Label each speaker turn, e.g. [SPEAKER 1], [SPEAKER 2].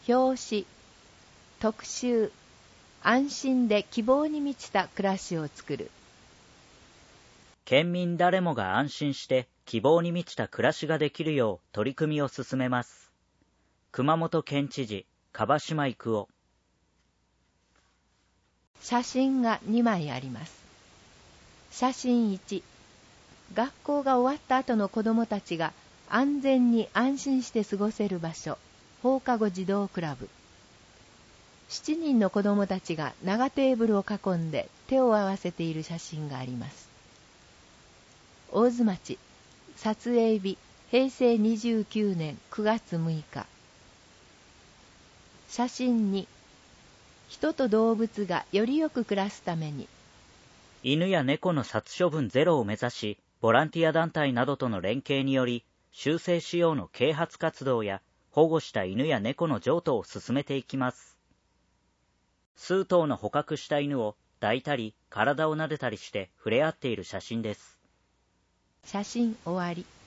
[SPEAKER 1] 表紙、特集、安心で希望に満ちた暮らしを作る。
[SPEAKER 2] 県民誰もが安心して希望に満ちた暮らしができるよう取り組みを進めます。熊本県知事、樺島郁夫。
[SPEAKER 1] 写真が2枚あります。写真1、学校が終わった後の子どもたちが安全に安心して過ごせる場所、放課後児童クラブ。7人の子どもたちが長テーブルを囲んで手を合わせている写真があります。大津町、撮影日、平成29年9月6日。写真2、人と動物がよりよく暮らすために。
[SPEAKER 2] 犬や猫の殺処分ゼロを目指し、ボランティア団体などとの連携により、修正使用の啓発活動や保護した犬や猫の譲渡を進めていきます。数頭の捕獲した犬を抱いたり体を撫でたりして触れ合っている写真です。
[SPEAKER 1] 写真終わり。